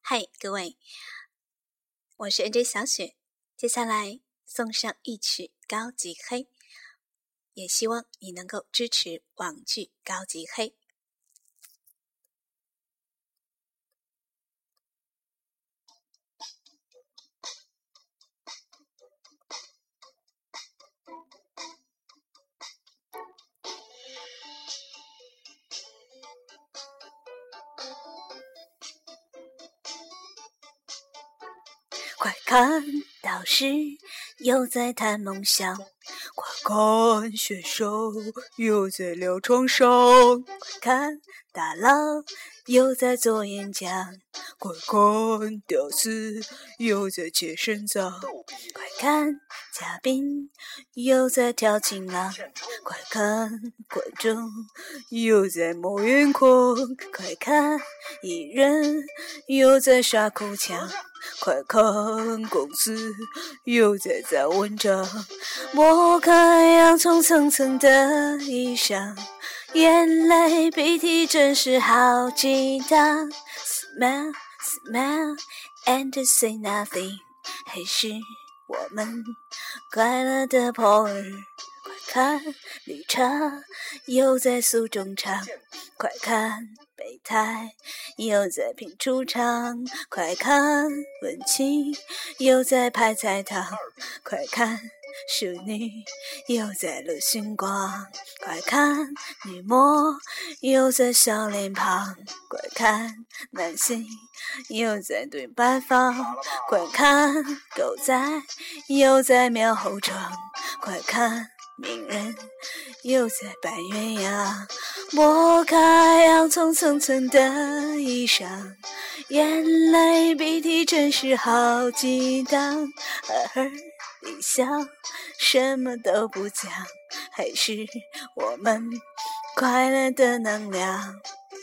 嗨，各位，我是 NJ 小雪，接下来送上一曲高级黑，也希望你能够支持网剧高级黑。快看，导师又在谈梦想，快看，选手又在聊创伤，快看，大佬又在做演讲，快看，屌丝又在切肾脏，快看，嘉宾又在跳情郎，快看，观众又在摸眼眶，快看，艺人又在耍哭腔，快看，公司又在造文章，剥开洋葱层层的衣裳，眼泪鼻涕真是好激荡。 Smile, smile and say nothing， 还是我们快乐的破儿。快看，绿茶又在诉衷肠，快看，备胎又在拼出场，快看，文青又在拍菜汤，快看，淑女又在露星光，快看，女模又在笑脸庞，快看，男性又在对白发，快看，狗仔又在瞄后窗，快看，名人又在扮鸳鸯，剥开洋葱层层的衣裳，眼泪鼻涕真是好激荡，呵呵一笑什么都不讲，还是我们快乐的能量。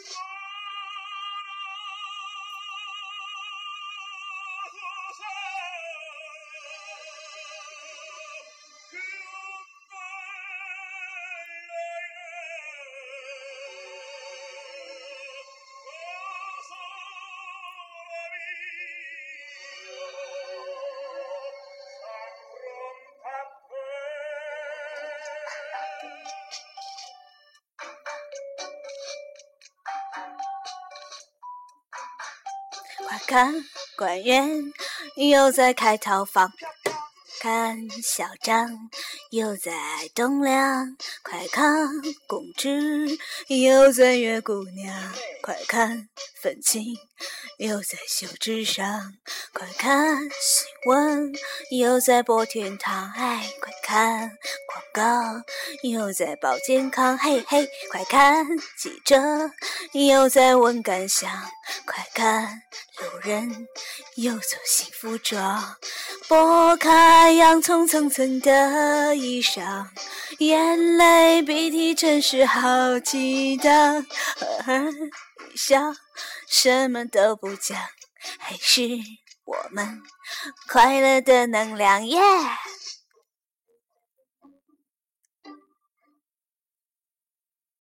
快看，官员又在开套房，看，校长又在栋梁，快看，公知又在约姑娘，快看，愤青又在秀智商，快看，新闻又在播天堂，哎，快看，广告又在报健康，嘿嘿，快看，记者又在问感想，快看，路人又走新服装，剥开洋葱层层的衣裳，眼泪鼻涕真是好激荡，呵呵一笑什么都不讲，还是我们快乐的能量耶、yeah!